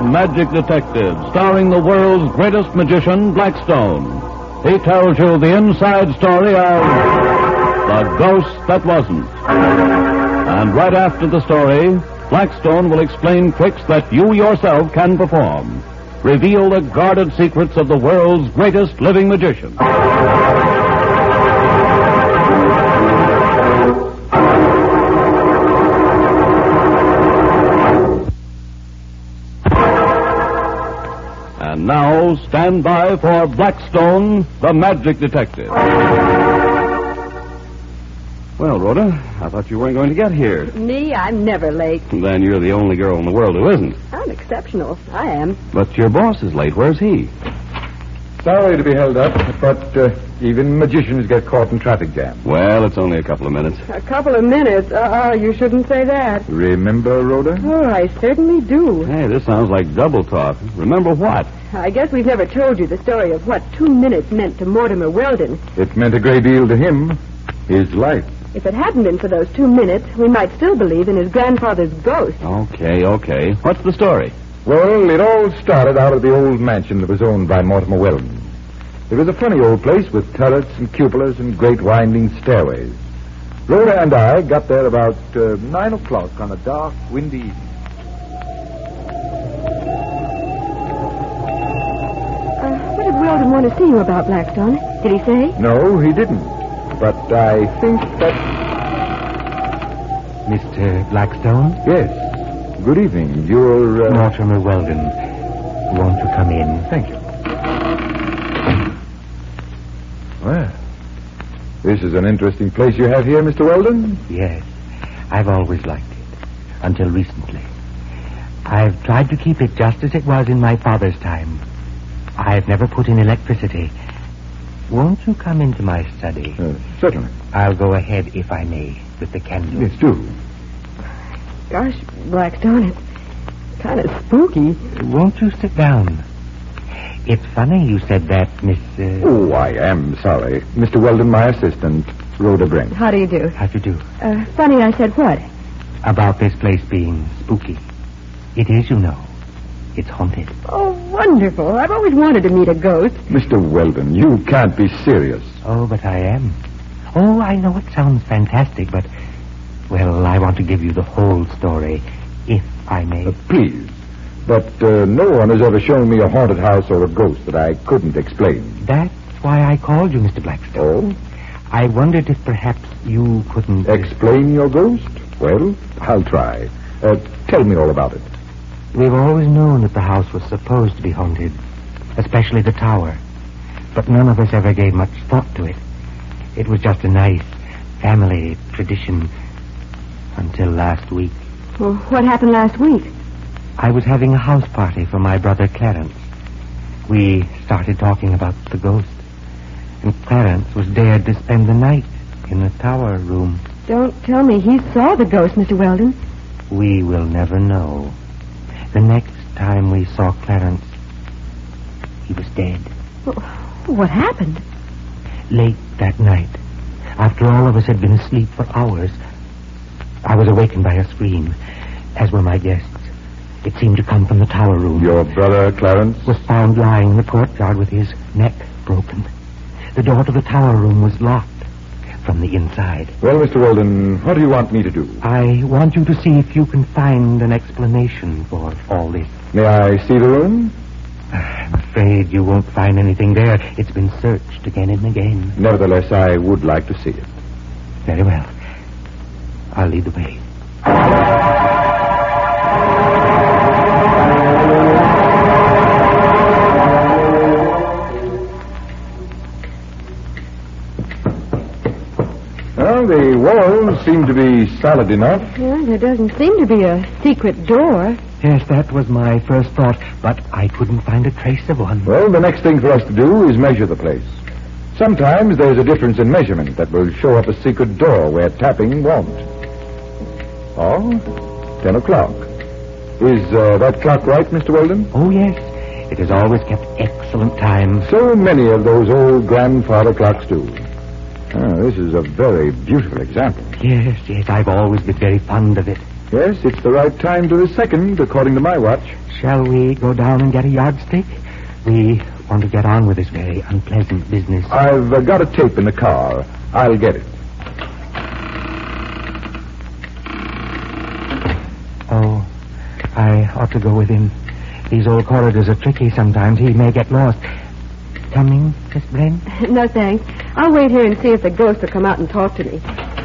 Magic Detective, starring the world's greatest magician, Blackstone. He tells you the inside story of The Ghost That Wasn't. And right after the story, Blackstone will explain tricks that you yourself can perform. Reveal the guarded secrets of the world's greatest living magician. And now, stand by for Blackstone, the Magic Detective. Well, Rhoda, I thought you weren't going to get here. Me? I'm never late. Then you're the only girl in the world who isn't. I'm exceptional. I am. But your boss is late. Where's he? Sorry to be held up, but even magicians get caught in traffic jams. Well, it's only a couple of minutes. A couple of minutes? You shouldn't say that. Remember, Rhoda? Oh, I certainly do. Hey, this sounds like double talk. Remember what? I guess we've never told you the story of what 2 minutes meant to Mortimer Weldon. It meant a great deal to him. His life. If it hadn't been for those 2 minutes, we might still believe in his grandfather's ghost. Okay. What's the story? Well, it all started out of the old mansion that was owned by Mortimer Weldon. It was a funny old place with turrets and cupolas and great winding stairways. Rhoda and I got there about 9 o'clock on a dark, windy evening. What did Weldon want to see you about, Blackstone? Did he say? No, he didn't. But I think that... Mr. Blackstone? Yes. Good evening. You're... Mortimer Weldon. Want to come in? Thank you. Well, this is an interesting place you have here, Mr. Weldon. Yes. I've always liked it. Until recently. I've tried to keep it just as it was in my father's time. I've never put in electricity. Won't you come into my study? Certainly. I'll go ahead, if I may, with the candle. Yes, do. Gosh, Blackstone, it's kind of spooky. Won't you sit down? It's funny you said that, Miss... Oh, I am sorry. Mr. Weldon, my assistant, Rhoda Brent. How do you do? How do you do? Funny I said what? About this place being spooky. It is, you know. It's haunted. Oh, wonderful. I've always wanted to meet a ghost. Mr. Weldon, you can't be serious. Oh, but I am. Oh, I know it sounds fantastic, but... Well, I want to give you the whole story, if I may. Please. But no one has ever shown me a haunted house or a ghost that I couldn't explain. That's why I called you, Mr. Blackstone. Oh? I wondered if perhaps you couldn't... Explain your ghost? Well, I'll try. Tell me all about it. We've always known that the house was supposed to be haunted, especially the tower. But none of us ever gave much thought to it. It was just a nice family tradition until last week. Well, what happened last week? I was having a house party for my brother Clarence. We started talking about the ghost. And Clarence was dared to spend the night in the tower room. Don't tell me he saw the ghost, Mr. Weldon. We will never know. The next time we saw Clarence, he was dead. Well, what happened? Late that night, after all of us had been asleep for hours, I was awakened by a scream, as were my guests. It seemed to come from the tower room. Your brother, Clarence? Was found lying in the courtyard with his neck broken. The door to the tower room was locked from the inside. Well, Mr. Weldon, what do you want me to do? I want you to see if you can find an explanation for all this. May I see the room? I'm afraid you won't find anything there. It's been searched again and again. Nevertheless, I would like to see it. Very well. I'll lead the way. Well, the walls seem to be solid enough. Well, there doesn't seem to be a secret door. Yes, that was my first thought, but I couldn't find a trace of one. Well, the next thing for us to do is measure the place. Sometimes there's a difference in measurement that will show up a secret door where tapping won't. Oh, 10 o'clock. Is that clock right, Mr. Weldon? Oh, yes. It has always kept excellent time. So many of those old grandfather clocks do. This is a very beautiful example. Yes, I've always been very fond of it. Yes, it's the right time to the second, according to my watch. Shall we go down and get a yardstick? We want to get on with this very unpleasant business. I've got a tape in the car. I'll get it. Oh, I ought to go with him. These old corridors are tricky sometimes. He may get lost. Coming, Miss Brent? No, thanks. I'll wait here and see if the ghost will come out and talk to me.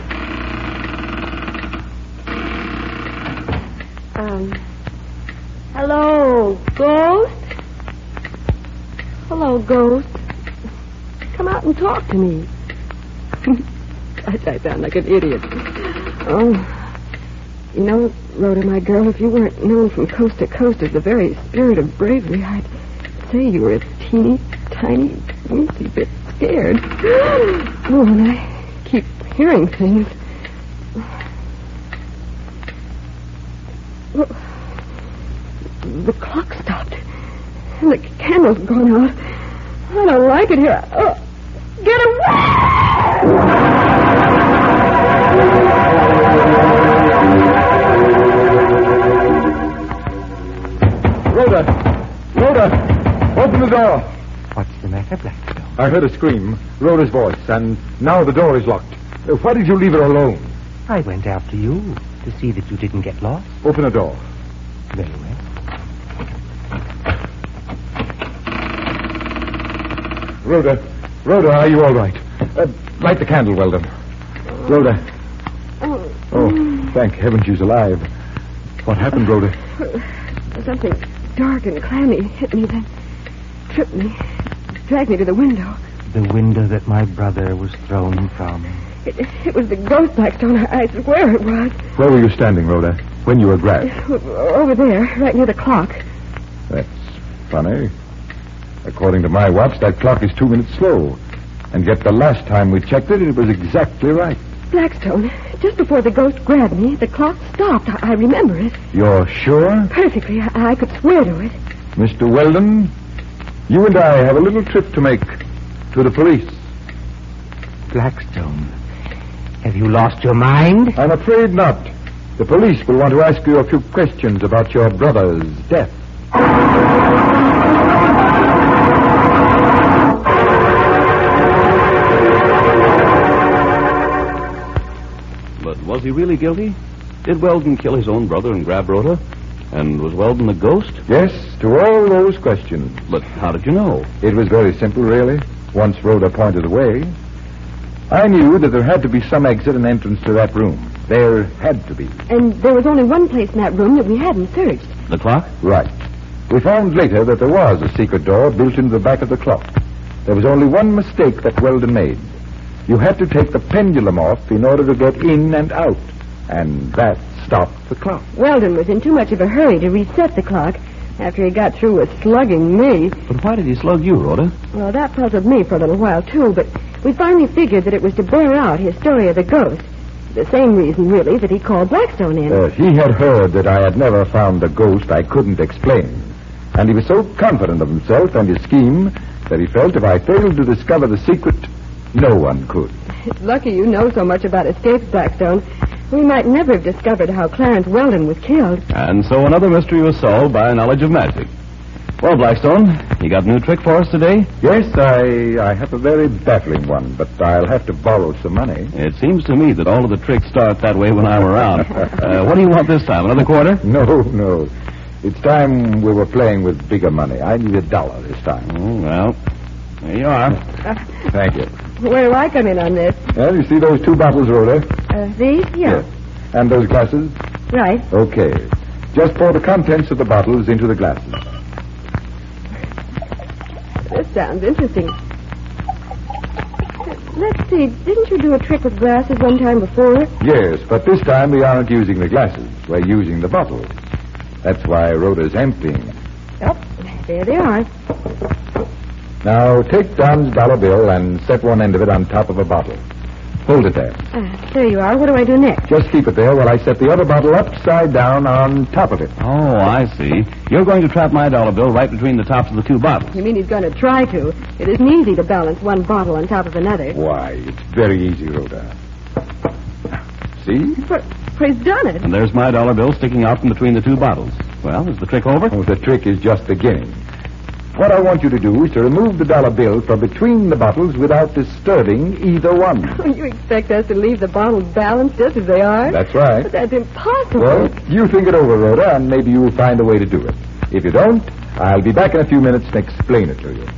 Hello, ghost? Hello, ghost. Come out and talk to me. I sound like an idiot. Oh, you know, Rhoda, my girl, if you weren't known from coast to coast as the very spirit of bravery, I'd say you were a teeny, tiny, weensy bit scared. Oh, and I keep hearing things. Well, the clock stopped. And the candle's gone out. I don't like it here. Get away! Rhoda! Open the door! What's the matter, Blackstone? I heard a scream, Rhoda's voice, and now the door is locked. Why did you leave her alone? I went after you to see that you didn't get lost. Open the door. Very well. Rhoda, are you all right? Light the candle, Weldon. Rhoda. Oh, thank heaven she's alive. What happened, Rhoda? Something dark and clammy hit me, then tripped me, dragged me to the window. The window that my brother was thrown from. It was the ghost, Blackstone. I swear it was. Where were you standing, Rhoda, when you were grabbed? Over there, right near the clock. That's funny. According to my watch, that clock is 2 minutes slow. And yet the last time we checked it, it was exactly right. Blackstone, just before the ghost grabbed me, the clock stopped. I remember it. You're sure? Perfectly. I could swear to it. Mr. Weldon, you and I have a little trip to make to the police. Blackstone, have you lost your mind? I'm afraid not. The police will want to ask you a few questions about your brother's death. But was he really guilty? Did Weldon kill his own brother and grab Rhoda? And was Weldon the ghost? Yes, to all those questions. But how did you know? It was very simple, really. Once Rhoda pointed the way, I knew that there had to be some exit and entrance to that room. There had to be. And there was only one place in that room that we hadn't searched. The clock? Right. We found later that there was a secret door built into the back of the clock. There was only one mistake that Weldon made. You had to take the pendulum off in order to get in and out. And that stopped the clock. Weldon was in too much of a hurry to reset the clock after he got through with slugging me. But why did he slug you, Rhoda? Well, that puzzled me for a little while, too, but we finally figured that it was to bear out his story of the ghost. The same reason, really, that he called Blackstone in. He had heard that I had never found a ghost I couldn't explain. And he was so confident of himself and his scheme that he felt if I failed to discover the secret, no one could. It's lucky you know so much about escapes, Blackstone. We might never have discovered how Clarence Weldon was killed. And so another mystery was solved by a knowledge of magic. Well, Blackstone, you got a new trick for us today? Yes, I have a very baffling one, but I'll have to borrow some money. It seems to me that all of the tricks start that way when I'm around. What do you want this time? Another quarter? No. It's time we were playing with bigger money. I need $1 this time. Oh, well, there you are. Thank you. Where do I come in on this? Well, you see those 2 bottles, Rhoda? These? Yeah. Yes. And those glasses? Right. Okay. Just pour the contents of the bottles into the glasses. This sounds interesting. Let's see. Didn't you do a trick with glasses one time before? Yes, but this time we aren't using the glasses. We're using the bottles. That's why Rhoda's emptying. Yep. There they are. Now, take Don's dollar bill and set one end of it on top of a bottle. Hold it there. There you are. What do I do next? Just keep it there while I set the other bottle upside down on top of it. Oh, I see. You're going to trap my dollar bill right between the tops of the 2 bottles. You mean he's going to try to? It isn't easy to balance one bottle on top of another. Why, it's very easy, Rhoda. See? But he's done it. And there's my dollar bill sticking out from between the two bottles. Well, is the trick over? Oh, the trick is just beginning. What I want you to do is to remove the dollar bill from between the bottles without disturbing either one. You expect us to leave the bottles balanced just as they are? That's right. But that's impossible. Well, you think it over, Rhoda, and maybe you'll find a way to do it. If you don't, I'll be back in a few minutes and explain it to you.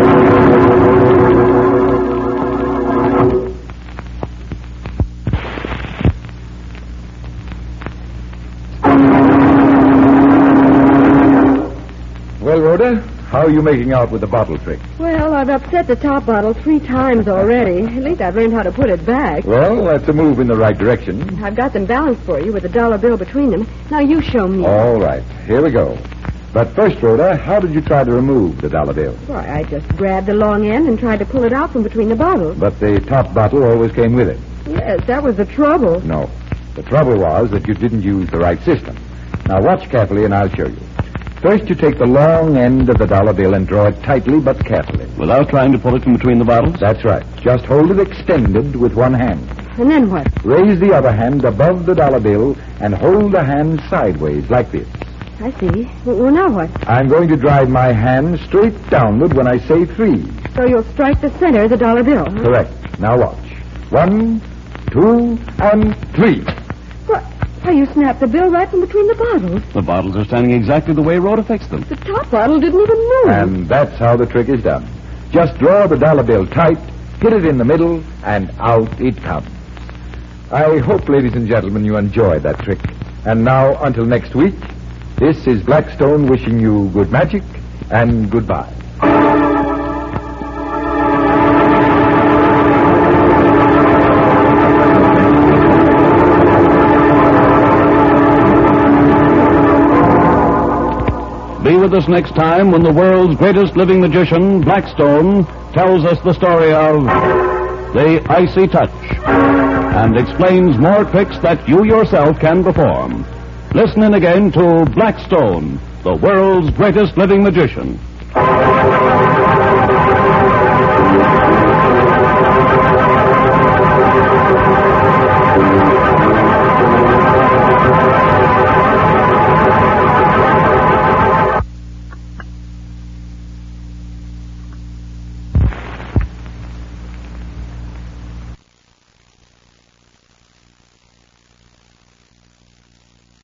Well, Rhoda, how are you making out with the bottle trick? Well, I've upset the top bottle 3 times already. At least I've learned how to put it back. Well, that's a move in the right direction. I've got them balanced for you with a dollar bill between them. Now you show me. All right, here we go. But first, Rhoda, how did you try to remove the dollar bill? Why, I just grabbed the long end and tried to pull it out from between the bottles. But the top bottle always came with it. Yes, that was the trouble. No. The trouble was that you didn't use the right system. Now, watch carefully and I'll show you. First, you take the long end of the dollar bill and draw it tightly but carefully. Without trying to pull it from between the bottles? That's right. Just hold it extended with one hand. And then what? Raise the other hand above the dollar bill and hold the hand sideways like this. I see. Well, now what? I'm going to drive my hand straight downward when I say 3. So you'll strike the center of the dollar bill, huh? Correct. Now watch. 1, 2, and 3. What? Why, you snapped the bill right from between the bottles. The bottles are standing exactly the way Rhoda fixed them. The top bottle didn't even move. And that's how the trick is done. Just draw the dollar bill tight, hit it in the middle, and out it comes. I hope, ladies and gentlemen, you enjoyed that trick. And now, until next week, this is Blackstone wishing you good magic and goodbye. Be with us next time when the world's greatest living magician, Blackstone, tells us the story of the Icy Touch and explains more tricks that you yourself can perform. Listen in again to Blackstone, the world's greatest living magician.